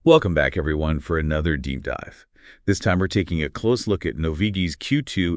Welcome back, everyone, for another deep dive. This time we're taking a close look at Novigi's Q2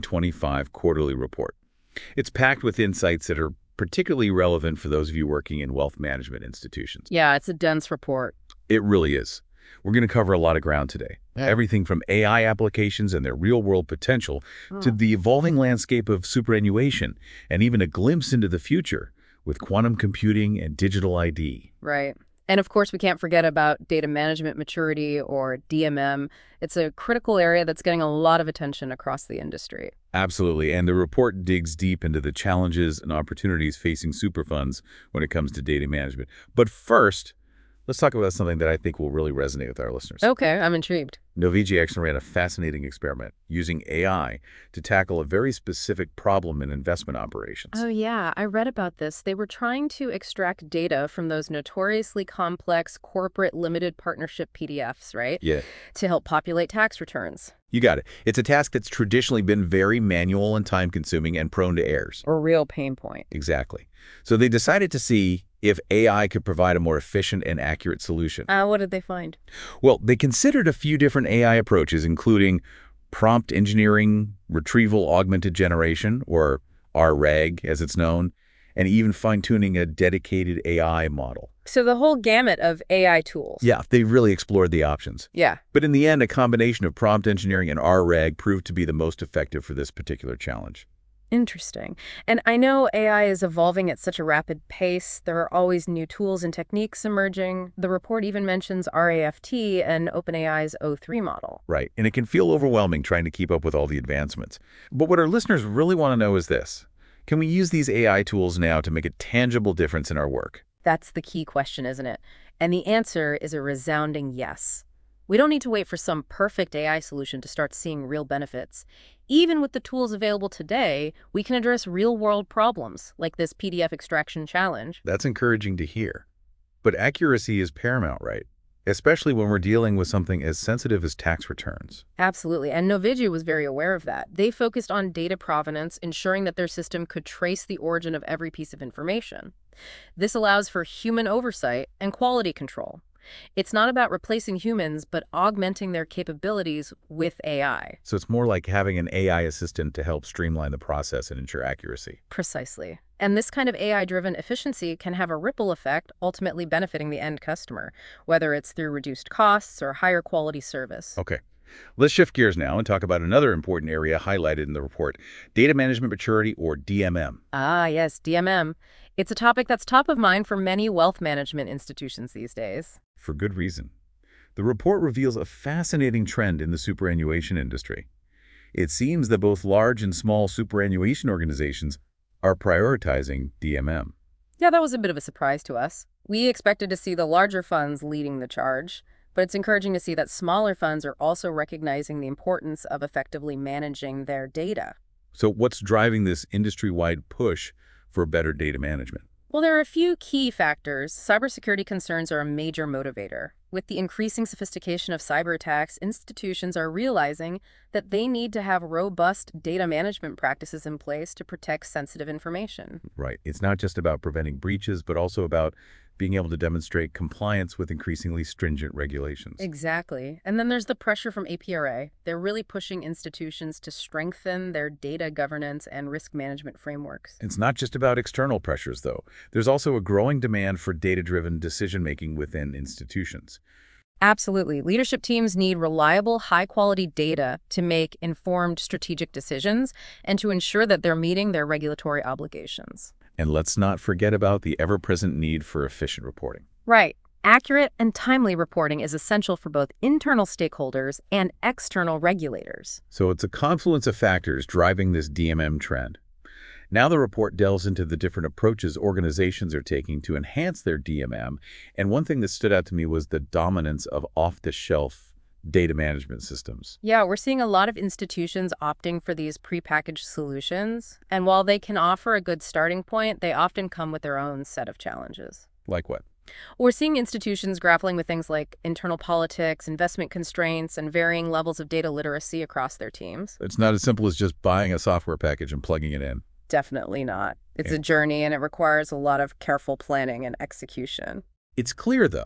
FY25 quarterly report. It's packed with insights that are particularly relevant for those of you working in wealth management institutions. Yeah, it's a dense report. It really is. We're going to cover a lot of ground today. Yeah. Everything from AI applications and their real-world potential to the evolving landscape of superannuation and even a glimpse into the future with quantum computing and digital ID. Right. And of course, we can't forget about data management maturity, or DMM. It's a critical area that's getting a lot of attention across the industry. Absolutely, and the report digs deep into the challenges and opportunities facing super funds when it comes to data management. But first, let's talk about something that I think will really resonate with our listeners. Okay, I'm intrigued. Novigi actually ran a fascinating experiment using AI to tackle a very specific problem in investment operations. Oh, yeah, I read about this. They were trying to extract data from those notoriously complex corporate limited partnership PDFs, right? Yeah, To help populate tax returns. you got it. It's a task that's traditionally been very manual and time-consuming and prone to errors. A real pain point. Exactly. So they decided to see if AI could provide a more efficient and accurate solution. What did they find? Well, they considered a few different AI approaches, including prompt engineering, retrieval augmented generation, or RAG as it's known, and even fine-tuning a dedicated AI model. So the whole gamut of AI tools. Yeah, they really explored the options. Yeah. But in the end, a combination of prompt engineering and RAG proved to be the most effective for this particular challenge. Interesting. And I know AI is evolving at such a rapid pace. There are always new tools and techniques emerging. The report even mentions RAFT and OpenAI's O3 model. Right, and it can feel overwhelming trying to keep up with all the advancements. But what our listeners really want to know is this. Can we use these AI tools now to make a tangible difference in our work? That's the key question, isn't it? And the answer is a resounding yes. We don't need to wait for some perfect AI solution to start seeing real benefits. Even with the tools available today, we can address real-world problems, like this PDF extraction challenge. That's encouraging to hear. But accuracy is paramount, right? Especially when we're dealing with something as sensitive as tax returns. Absolutely, and Novigi was very aware of that. They focused on data provenance, ensuring that their system could trace the origin of every piece of information. This allows for human oversight and quality control. It's not about replacing humans, but augmenting their capabilities with AI. So it's more like having an AI assistant to help streamline the process and ensure accuracy. Precisely. And this kind of AI-driven efficiency can have a ripple effect, ultimately benefiting the end customer, whether it's through reduced costs or higher quality service. Okay. Let's shift gears now and talk about another important area highlighted in the report, data management maturity, or DMM. Ah, yes, DMM. It's a topic that's top of mind for many wealth management institutions these days. For good reason. The report reveals a fascinating trend in the superannuation industry. It seems that both large and small superannuation organizations are prioritizing DMM. Yeah, that was a bit of a surprise to us. We expected to see the larger funds leading the charge, but it's encouraging to see that smaller funds are also recognizing the importance of effectively managing their data. So what's driving this industry-wide push for better data management? Well, there are a few key factors. Cybersecurity concerns are a major motivator. With the increasing sophistication of cyber attacks, institutions are realizing that they need to have robust data management practices in place to protect sensitive information. Right. It's not just about preventing breaches, but also about being able to demonstrate compliance with increasingly stringent regulations. Exactly. And then there's the pressure from APRA. They're really pushing institutions to strengthen their data governance and risk management frameworks. It's not just about external pressures, though. There's also a growing demand for data-driven decision-making within institutions. Absolutely. Leadership teams need reliable, high-quality data to make informed strategic decisions and to ensure that they're meeting their regulatory obligations. And let's not forget about the ever-present need for efficient reporting. Right. Accurate and timely reporting is essential for both internal stakeholders and external regulators. So it's a confluence of factors driving this DMM trend. Now the report delves into the different approaches organizations are taking to enhance their DMM, and one thing that stood out to me was the dominance of off-the-shelf data management systems. Yeah, we're seeing a lot of institutions opting for these prepackaged solutions, and while they can offer a good starting point, they often come with their own set of challenges. Like what? We're seeing institutions grappling with things like internal politics, investment constraints, and varying levels of data literacy across their teams. It's not as simple as just buying a software package and plugging it in. Definitely not. It's Yeah. a journey, and it requires a lot of careful planning and execution. It's clear, though,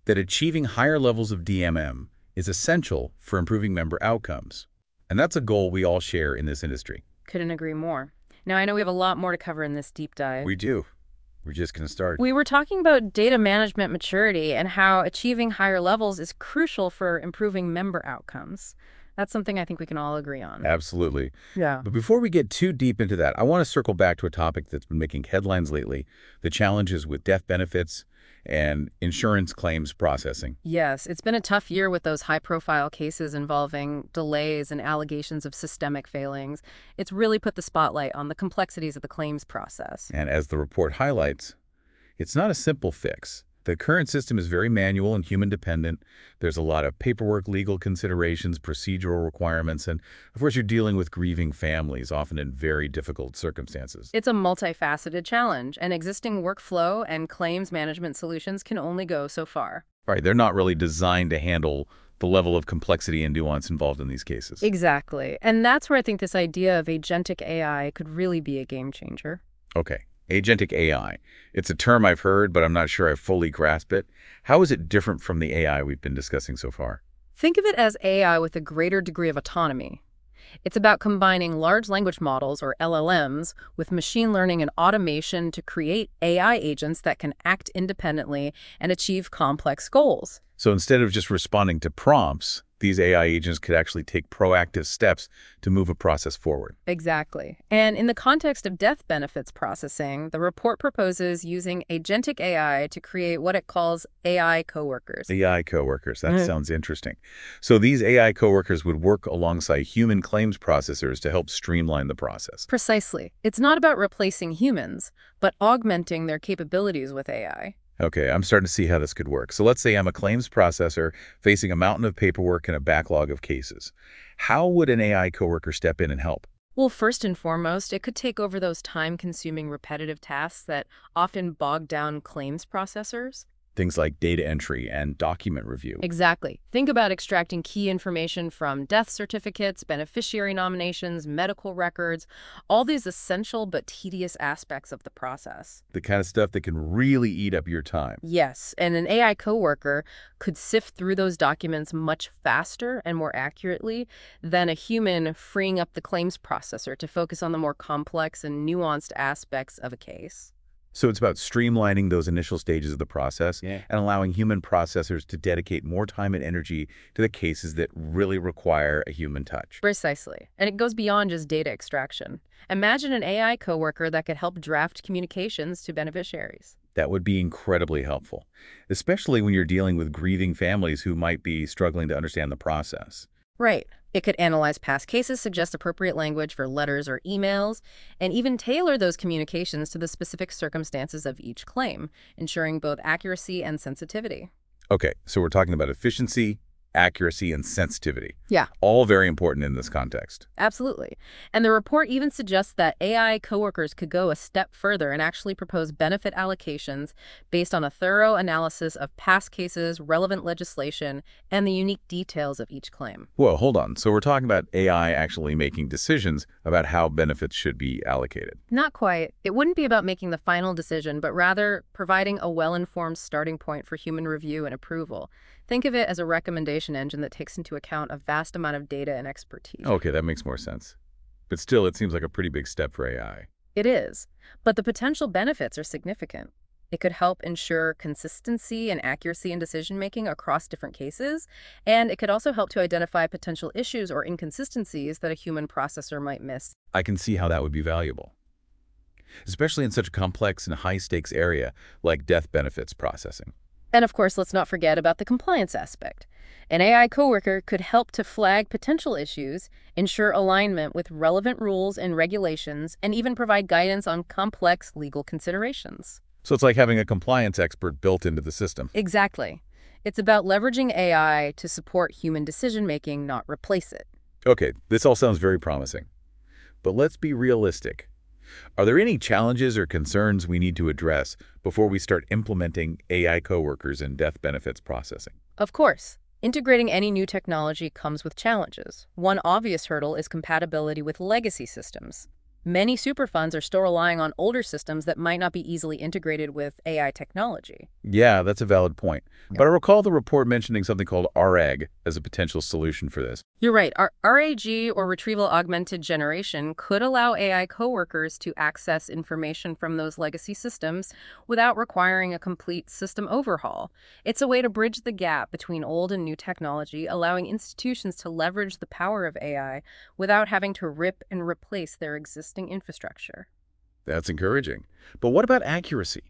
that achieving higher levels of DMM is essential for improving member outcomes. And that's a goal we all share in this industry. Couldn't agree more. Now, I know we have a lot more to cover in this deep dive. We do. We're just going to start. We were talking about data management maturity and how achieving higher levels is crucial for improving member outcomes. That's something I think we can all agree on. Absolutely. Yeah. But before we get too deep into that, I want to circle back to a topic that's been making headlines lately, the challenges with death benefits and insurance claims processing. Yes, it's been a tough year with those high-profile cases involving delays and allegations of systemic failings. It's really put the spotlight on the complexities of the claims process. And as the report highlights, it's not a simple fix. The current system is very manual and human-dependent. There's a lot of paperwork, legal considerations, procedural requirements, and of course you're dealing with grieving families, often in very difficult circumstances. It's a multifaceted challenge, and existing workflow and claims management solutions can only go so far. Right, they're not really designed to handle the level of complexity and nuance involved in these cases. Exactly. And that's where I think this idea of agentic AI could really be a game changer. Okay. Agentic AI. It's a term I've heard, but I'm not sure I fully grasp it. How is it different from the AI we've been discussing so far? Think of it as AI with a greater degree of autonomy. It's about combining large language models, or LLMs, with machine learning and automation to create AI agents that can act independently and achieve complex goals. So instead of just responding to prompts, these AI agents could actually take proactive steps to move a process forward. Exactly. And in the context of death benefits processing, the report proposes using agentic AI to create what it calls AI coworkers. AI coworkers, that sounds interesting. So these AI coworkers would work alongside human claims processors to help streamline the process. Precisely. It's not about replacing humans, but augmenting their capabilities with AI. Okay, I'm starting to see how this could work. So let's say I'm a claims processor facing a mountain of paperwork and a backlog of cases. How would an AI coworker step in and help? Well, first and foremost, it could take over those time-consuming repetitive tasks that often bog down claims processors. Things like data entry and document review. Exactly. Think about extracting key information from death certificates, beneficiary nominations, medical records, all these essential but tedious aspects of the process. The kind of stuff that can really eat up your time. Yes, and an AI coworker could sift through those documents much faster and more accurately than a human, freeing up the claims processor to focus on the more complex and nuanced aspects of a case. So it's about streamlining those initial stages of the process and allowing human processors to dedicate more time and energy to the cases that really require a human touch. Precisely. And it goes beyond just data extraction. Imagine an AI coworker that could help draft communications to beneficiaries. That would be incredibly helpful, especially when you're dealing with grieving families who might be struggling to understand the process. Right. It could analyze past cases, suggest appropriate language for letters or emails, and even tailor those communications to the specific circumstances of each claim, ensuring both accuracy and sensitivity. Okay, so we're talking about efficiency, accuracy, and sensitivity. Yeah. All very important in this context. Absolutely. And the report even suggests that AI coworkers could go a step further and actually propose benefit allocations based on a thorough analysis of past cases, relevant legislation, and the unique details of each claim. Whoa, hold on. So we're talking about AI actually making decisions about how benefits should be allocated. Not quite. It wouldn't be about making the final decision, but rather providing a well-informed starting point for human review and approval. Think of it as a recommendation engine that takes into account a vast amount of data and expertise. Okay, that makes more sense. But still, it seems like a pretty big step for AI. It is, but the potential benefits are significant. It could help ensure consistency and accuracy in decision-making across different cases, and it could also help to identify potential issues or inconsistencies that a human processor might miss. I can see how that would be valuable, especially in such a complex and high-stakes area like death benefits processing. And of course, let's not forget about the compliance aspect. An AI coworker could help to flag potential issues, ensure alignment with relevant rules and regulations, and even provide guidance on complex legal considerations. So it's like having a compliance expert built into the system. Exactly. It's about leveraging AI to support human decision-making, not replace it. Okay, this all sounds very promising. But let's be realistic. Are there any challenges or concerns we need to address before we start implementing AI coworkers in death benefits processing? Of course. Integrating any new technology comes with challenges. One obvious hurdle is compatibility with legacy systems. Many superfunds are still relying on older systems that might not be easily integrated with AI technology. Yeah, that's a valid point. But I recall the report mentioning something called RAG as a potential solution for this. You're right. RAG, or Retrieval Augmented Generation, could allow AI coworkers to access information from those legacy systems without requiring a complete system overhaul. It's a way to bridge the gap between old and new technology, allowing institutions to leverage the power of AI without having to rip and replace their existing infrastructure. That's encouraging. But what about accuracy?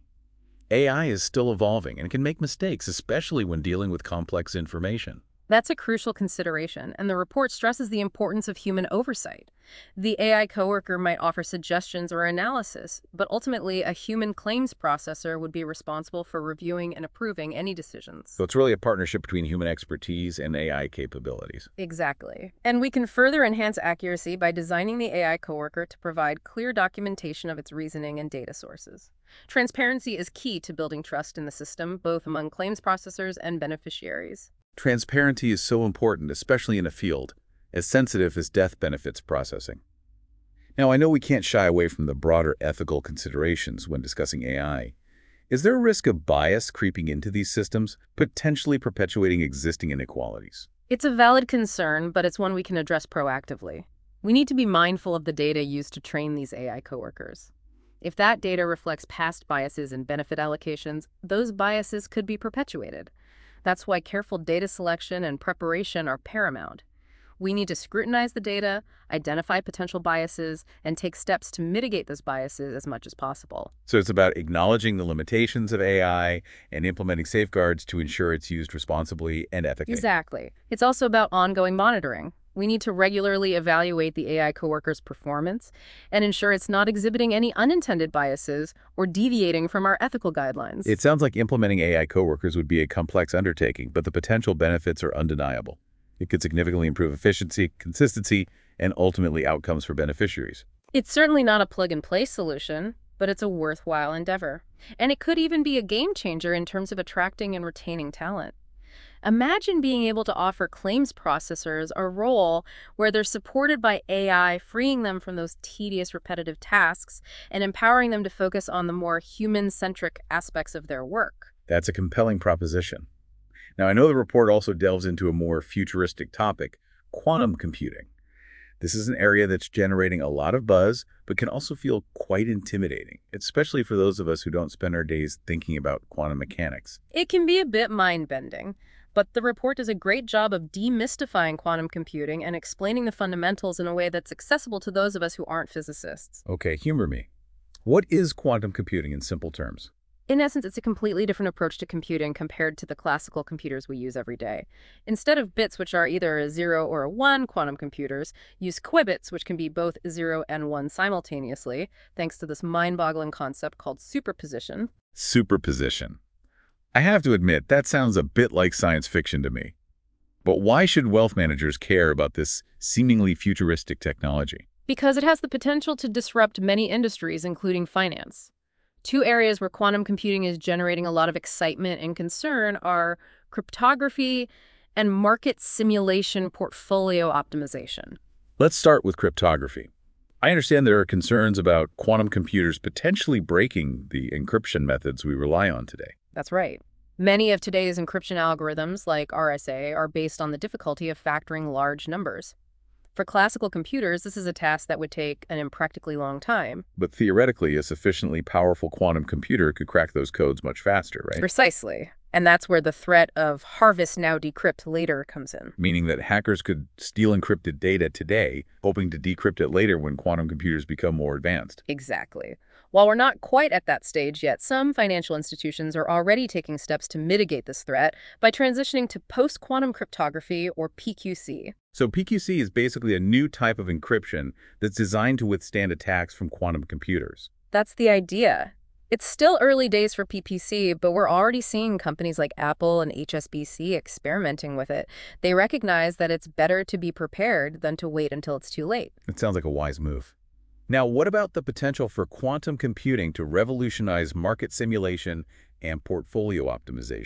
AI is still evolving and can make mistakes, especially when dealing with complex information. That's a crucial consideration, and the report stresses the importance of human oversight. The AI coworker might offer suggestions or analysis, but ultimately a human claims processor would be responsible for reviewing and approving any decisions. So it's really a partnership between human expertise and AI capabilities. Exactly. And we can further enhance accuracy by designing the AI coworker to provide clear documentation of its reasoning and data sources. Transparency is key to building trust in the system, both among claims processors and beneficiaries. Transparency is so important, especially in a field as sensitive as death benefits processing. Now, I know we can't shy away from the broader ethical considerations when discussing AI. Is there a risk of bias creeping into these systems, potentially perpetuating existing inequalities? It's a valid concern, but it's one we can address proactively. We need to be mindful of the data used to train these AI coworkers. If that data reflects past biases and benefit allocations, those biases could be perpetuated. That's why careful data selection and preparation are paramount. We need to scrutinize the data, identify potential biases, and take steps to mitigate those biases as much as possible. So it's about acknowledging the limitations of AI and implementing safeguards to ensure it's used responsibly and ethically. Exactly. It's also about ongoing monitoring. We need to regularly evaluate the AI coworker's performance and ensure it's not exhibiting any unintended biases or deviating from our ethical guidelines. It sounds like implementing AI coworkers would be a complex undertaking, but the potential benefits are undeniable. It could significantly improve efficiency, consistency, and ultimately outcomes for beneficiaries. It's certainly not a plug-and-play solution, but it's a worthwhile endeavor. And it could even be a game changer in terms of attracting and retaining talent. Imagine being able to offer claims processors a role where they're supported by AI, freeing them from those tedious, repetitive tasks and empowering them to focus on the more human-centric aspects of their work. That's a compelling proposition. Now, I know the report also delves into a more futuristic topic, quantum computing. This is an area that's generating a lot of buzz, but can also feel quite intimidating, especially for those of us who don't spend our days thinking about quantum mechanics. It can be a bit mind-bending, but the report does a great job of demystifying quantum computing and explaining the fundamentals in a way that's accessible to those of us who aren't physicists. Okay, humor me. What is quantum computing in simple terms? In essence, it's a completely different approach to computing compared to the classical computers we use every day. Instead of bits, which are either a 0 or a 1, quantum computers use qubits, which can be both 0 and 1 simultaneously, thanks to this mind-boggling concept called superposition. Superposition. I have to admit, that sounds a bit like science fiction to me. But why should wealth managers care about this seemingly futuristic technology? Because it has the potential to disrupt many industries, including finance. Two areas where quantum computing is generating a lot of excitement and concern are cryptography and market simulation portfolio optimization. Let's start with cryptography. I understand there are concerns about quantum computers potentially breaking the encryption methods we rely on today. That's right. Many of today's encryption algorithms, like RSA, are based on the difficulty of factoring large numbers. For classical computers, this is a task that would take an impractically long time. But theoretically, a sufficiently powerful quantum computer could crack those codes much faster, right? Precisely. And that's where the threat of harvest now decrypt later comes in. Meaning that hackers could steal encrypted data today, hoping to decrypt it later when quantum computers become more advanced. Exactly. While we're not quite at that stage yet, some financial institutions are already taking steps to mitigate this threat by transitioning to post-quantum cryptography, or PQC. So PQC is basically a new type of encryption that's designed to withstand attacks from quantum computers. That's the idea. It's still early days for PPC, but we're already seeing companies like Apple and HSBC experimenting with it. They recognize that it's better to be prepared than to wait until it's too late. It sounds like a wise move. Now, what about the potential for quantum computing to revolutionize market simulation and portfolio optimization?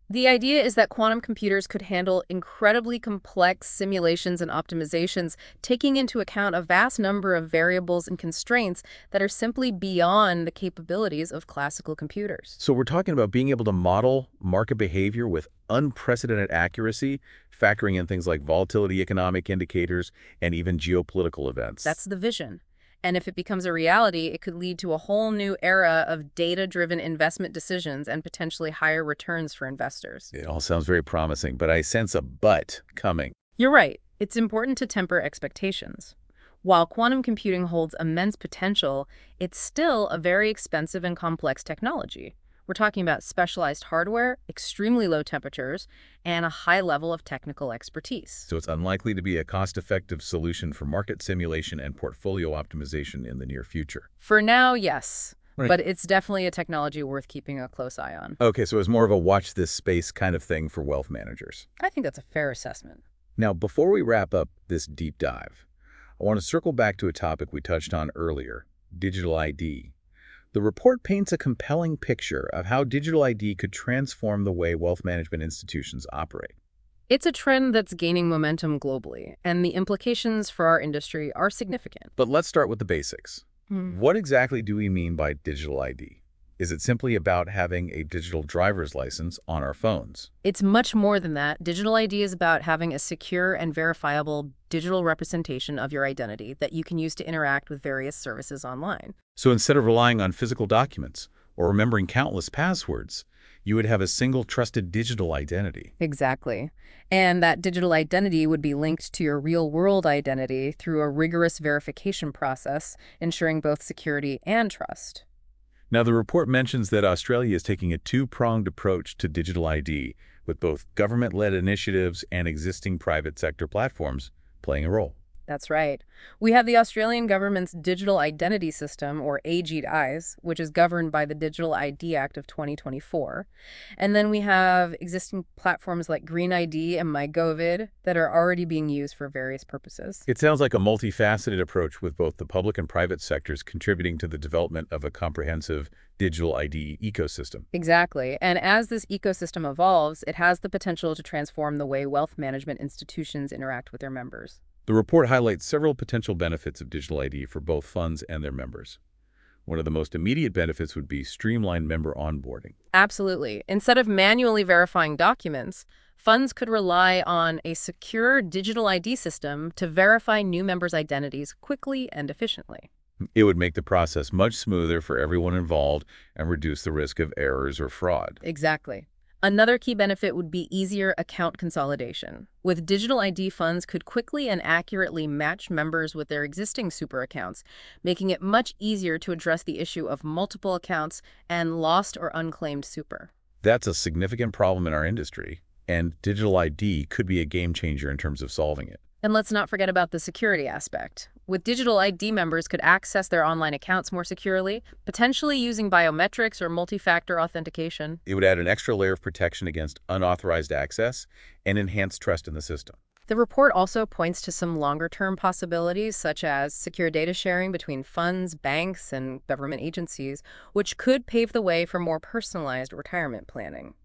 The idea is that quantum computers could handle incredibly complex simulations and optimizations, taking into account a vast number of variables and constraints that are simply beyond the capabilities of classical computers. So we're talking about being able to model market behavior with unprecedented accuracy, factoring in things like volatility, economic indicators, and even geopolitical events. That's the vision. And if it becomes a reality, it could lead to a whole new era of data-driven investment decisions and potentially higher returns for investors. It all sounds very promising, but I sense a but coming. You're right. It's important to temper expectations. While quantum computing holds immense potential, it's still a very expensive and complex technology. We're talking about specialized hardware, extremely low temperatures, and a high level of technical expertise. So it's unlikely to be a cost-effective solution for market simulation and portfolio optimization in the near future. For now, yes, Right. but it's definitely a technology worth keeping a close eye on. Okay, so it's more of a watch this space kind of thing for wealth managers. I think that's a fair assessment. Now, before we wrap up this deep dive, I want to circle back to a topic we touched on earlier, digital ID. The report paints a compelling picture of how digital ID could transform the way wealth management institutions operate. It's a trend that's gaining momentum globally, and the implications for our industry are significant. But let's start with the basics. What exactly do we mean by digital ID? Is it simply about having a digital driver's license on our phones? It's much more than that. Digital ID is about having a secure and verifiable digital representation of your identity that you can use to interact with various services online. So instead of relying on physical documents or remembering countless passwords, you would have a single trusted digital identity. Exactly. And that digital identity would be linked to your real-world identity through a rigorous verification process, ensuring both security and trust. Now, the report mentions that Australia is taking a two-pronged approach to digital ID, with both government-led initiatives and existing private sector platforms playing a role. That's right. We have the Australian government's Digital Identity System, or AGIS, which is governed by the Digital ID Act of 2024. And then we have existing platforms like Green ID and MyGovid that are already being used for various purposes. It sounds like a multifaceted approach with both the public and private sectors contributing to the development of a comprehensive digital ID ecosystem. Exactly. And as this ecosystem evolves, it has the potential to transform the way wealth management institutions interact with their members. The report highlights several potential benefits of digital ID for both funds and their members. One of the most immediate benefits would be streamlined member onboarding. Absolutely. Instead of manually verifying documents, funds could rely on a secure digital ID system to verify new members' identities quickly and efficiently. It would make the process much smoother for everyone involved and reduce the risk of errors or fraud. Exactly. Another key benefit would be easier account consolidation. With digital ID, funds could quickly and accurately match members with their existing super accounts, making it much easier to address the issue of multiple accounts and lost or unclaimed super. That's a significant problem in our industry, and digital ID could be a game changer in terms of solving it. And let's not forget about the security aspect. With digital ID, members could access their online accounts more securely, potentially using biometrics or multi-factor authentication. It would add an extra layer of protection against unauthorized access and enhance trust in the system. The report also points to some longer-term possibilities, such as secure data sharing between funds, banks, and government agencies, which could pave the way for more personalized retirement planning.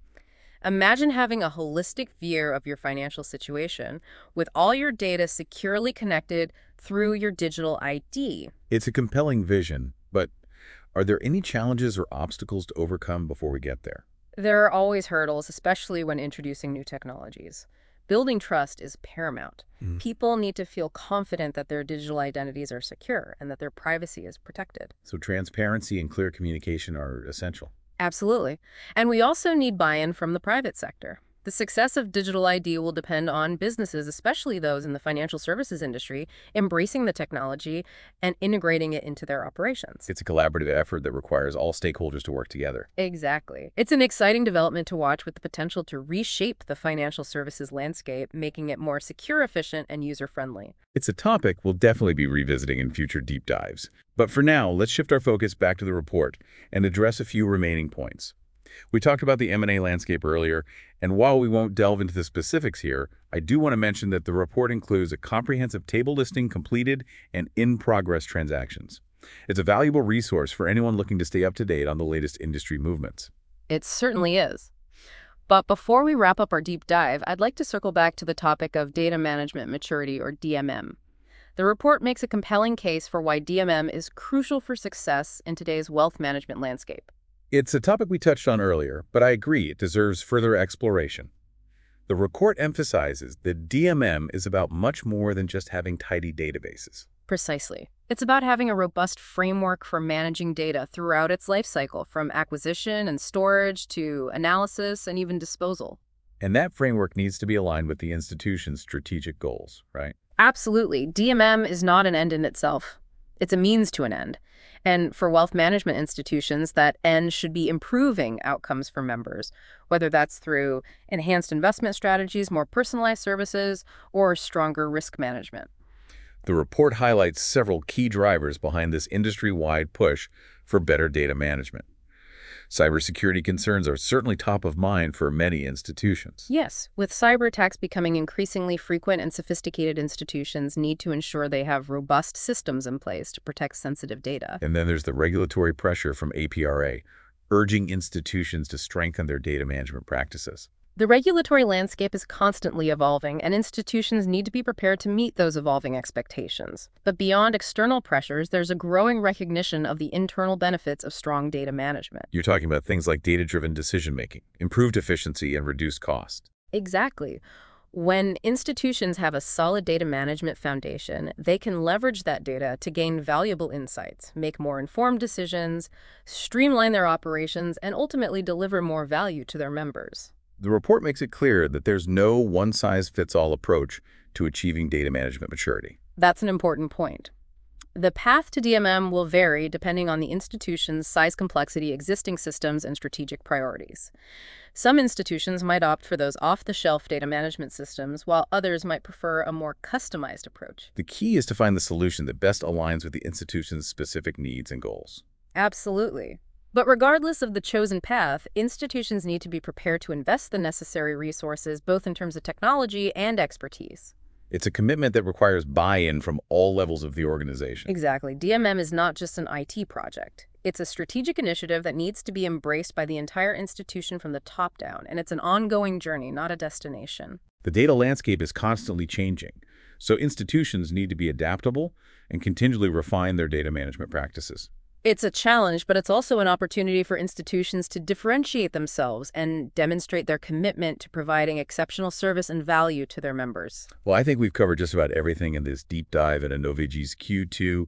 Imagine having a holistic view of your financial situation with all your data securely connected through your digital ID. It's a compelling vision, but are there any challenges or obstacles to overcome before we get there? There are always hurdles, especially when introducing new technologies. Building trust is paramount. People need to feel confident that their digital identities are secure and that their privacy is protected. So transparency and clear communication are essential. Absolutely. And we also need buy-in from the private sector. The success of digital ID will depend on businesses, especially those in the financial services industry, embracing the technology and integrating it into their operations. It's a collaborative effort that requires all stakeholders to work together. Exactly. It's an exciting development to watch with the potential to reshape the financial services landscape, making it more secure, efficient, and user-friendly. It's a topic we'll definitely be revisiting in future deep dives. But for now, let's shift our focus back to the report and address a few remaining points. We talked about the M&A landscape earlier, and while we won't delve into the specifics here, I do want to mention that the report includes a comprehensive table listing completed and in-progress transactions. It's a valuable resource for anyone looking to stay up to date on the latest industry movements. It certainly is. But before we wrap up our deep dive, I'd like to circle back to the topic of data management maturity, or DMM. The report makes a compelling case for why DMM is crucial for success in today's wealth management landscape. It's a topic we touched on earlier, but I agree it deserves further exploration. The report emphasizes that DMM is about much more than just having tidy databases. Precisely. It's about having a robust framework for managing data throughout its life cycle, from acquisition and storage to analysis and even disposal. And that framework needs to be aligned with the institution's strategic goals, right? Absolutely. DMM is not an end in itself. It's a means to an end. And for wealth management institutions, that end should be improving outcomes for members, whether that's through enhanced investment strategies, more personalized services, or stronger risk management. The report highlights several key drivers behind this industry-wide push for better data management. Cybersecurity concerns are certainly top of mind for many institutions. Yes, with cyber attacks becoming increasingly frequent and sophisticated, institutions need to ensure they have robust systems in place to protect sensitive data. And then there's the regulatory pressure from APRA, urging institutions to strengthen their data management practices. The regulatory landscape is constantly evolving, and institutions need to be prepared to meet those evolving expectations. But beyond external pressures, there's a growing recognition of the internal benefits of strong data management. You're talking about things like data-driven decision-making, improved efficiency, and reduced cost. Exactly. When institutions have a solid data management foundation, they can leverage that data to gain valuable insights, make more informed decisions, streamline their operations, and ultimately deliver more value to their members. The report makes it clear that there's no one-size-fits-all approach to achieving data management maturity. That's an important point. The path to DMM will vary depending on the institution's size, complexity, existing systems, and strategic priorities. Some institutions might opt for those off-the-shelf data management systems, while others might prefer a more customized approach. The key is to find the solution that best aligns with the institution's specific needs and goals. Absolutely. But regardless of the chosen path, institutions need to be prepared to invest the necessary resources, both in terms of technology and expertise. It's a commitment that requires buy-in from all levels of the organization. Exactly. DMM is not just an IT project. It's a strategic initiative that needs to be embraced by the entire institution from the top down, and it's an ongoing journey, not a destination. The data landscape is constantly changing, so institutions need to be adaptable and continually refine their data management practices. It's a challenge, but it's also an opportunity for institutions to differentiate themselves and demonstrate their commitment to providing exceptional service and value to their members. Well, I think we've covered just about everything in this deep dive into Novigi's Q2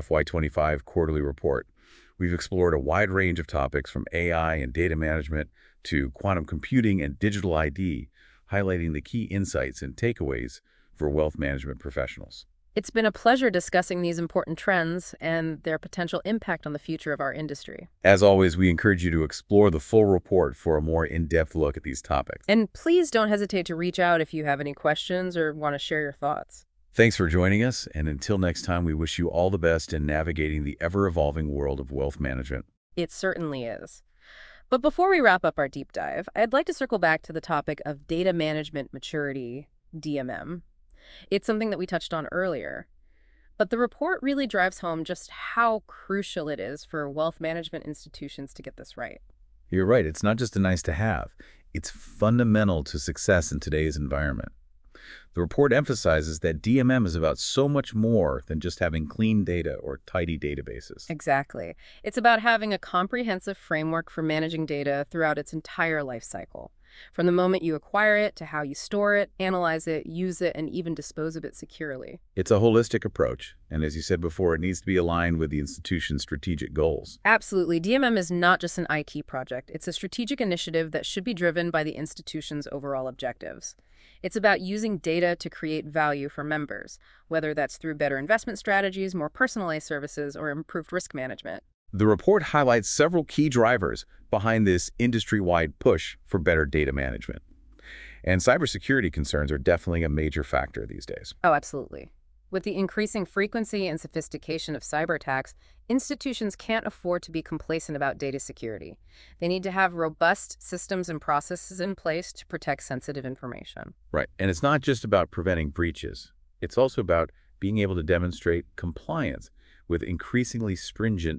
FY25 quarterly report. We've explored a wide range of topics from AI and data management to quantum computing and digital ID, highlighting the key insights and takeaways for wealth management professionals. It's been a pleasure discussing these important trends and their potential impact on the future of our industry. As always, we encourage you to explore the full report for a more in-depth look at these topics. And please don't hesitate to reach out if you have any questions or want to share your thoughts. Thanks for joining us, and until next time, we wish you all the best in navigating the ever-evolving world of wealth management. It certainly is. But before we wrap up our deep dive, I'd like to circle back to the topic of data management maturity, DMM. It's something that we touched on earlier. But the report really drives home just how crucial it is for wealth management institutions to get this right. You're right, it's not just a nice to have. It's fundamental to success in today's environment. The report emphasizes that DMM is about so much more than just having clean data or tidy databases. Exactly. It's about having a comprehensive framework for managing data throughout its entire life cycle. From the moment you acquire it to how you store it, analyze it, use it, and even dispose of it securely. It's a holistic approach, and as you said before, it needs to be aligned with the institution's strategic goals. Absolutely. DMM is not just an IT project. It's a strategic initiative that should be driven by the institution's overall objectives. It's about using data to create value for members, whether that's through better investment strategies, more personalized services, or improved risk management. The report highlights several key drivers behind this industry-wide push for better data management. And cybersecurity concerns are definitely a major factor these days. Oh, absolutely. With the increasing frequency and sophistication of cyber attacks, institutions can't afford to be complacent about data security. They need to have robust systems and processes in place to protect sensitive information. Right. And it's not just about preventing breaches. It's also about being able to demonstrate compliance with increasingly stringent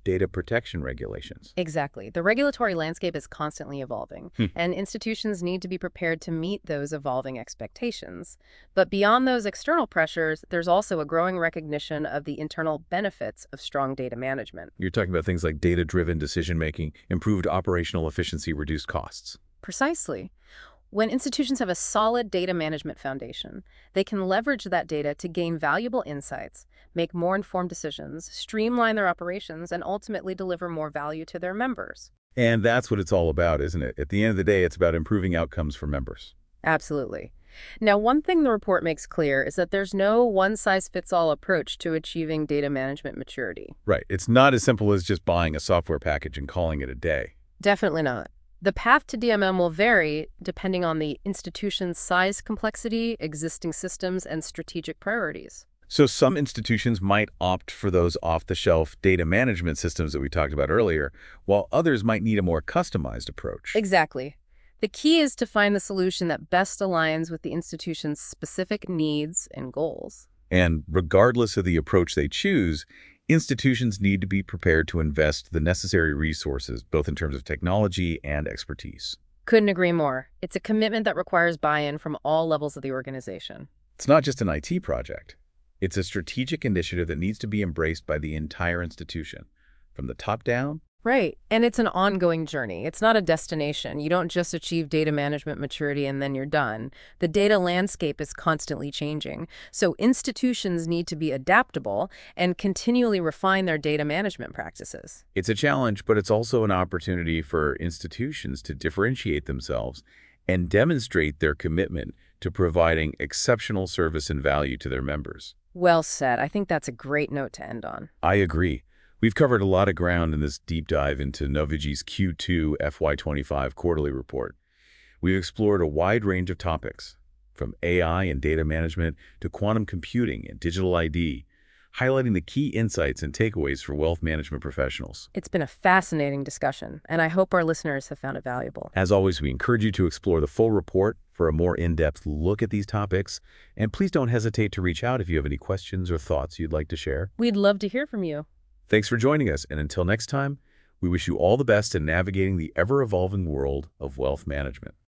data protection regulations. Exactly. The regulatory landscape is constantly evolving, Hmm. and institutions need to be prepared to meet those evolving expectations. But beyond those external pressures, there's also a growing recognition of the internal benefits of strong data management. You're talking about things like data-driven decision-making, improved operational efficiency, reduced costs. Precisely. When institutions have a solid data management foundation, they can leverage that data to gain valuable insights, make more informed decisions, streamline their operations, and ultimately deliver more value to their members. And that's what it's all about, isn't it? At the end of the day, it's about improving outcomes for members. Absolutely. Now, one thing the report makes clear is that there's no one-size-fits-all approach to achieving data management maturity. Right. It's not as simple as just buying a software package and calling it a day. Definitely not. The path to DMM will vary depending on the institution's size, complexity, existing systems, and strategic priorities. So some institutions might opt for those off-the-shelf data management systems that we talked about earlier, while others might need a more customized approach. Exactly. The key is to find the solution that best aligns with the institution's specific needs and goals. And regardless of the approach they choose, institutions need to be prepared to invest the necessary resources, both in terms of technology and expertise. Couldn't agree more. It's a commitment that requires buy-in from all levels of the organization. It's not just an IT project. It's a strategic initiative that needs to be embraced by the entire institution, from the top down. Right. And it's an ongoing journey. It's not a destination. You don't just achieve data management maturity and then you're done. The data landscape is constantly changing. So institutions need to be adaptable and continually refine their data management practices. It's a challenge, but it's also an opportunity for institutions to differentiate themselves and demonstrate their commitment to providing exceptional service and value to their members. Well said. I think that's a great note to end on. I agree. We've covered a lot of ground in this deep dive into Novigy's Q2 FY25 quarterly report. We've explored a wide range of topics, from AI and data management to quantum computing and digital ID, highlighting the key insights and takeaways for wealth management professionals. It's been a fascinating discussion, and I hope our listeners have found it valuable. As always, we encourage you to explore the full report for a more in-depth look at these topics, and please don't hesitate to reach out if you have any questions or thoughts you'd like to share. We'd love to hear from you. Thanks for joining us, and until next time, we wish you all the best in navigating the ever-evolving world of wealth management.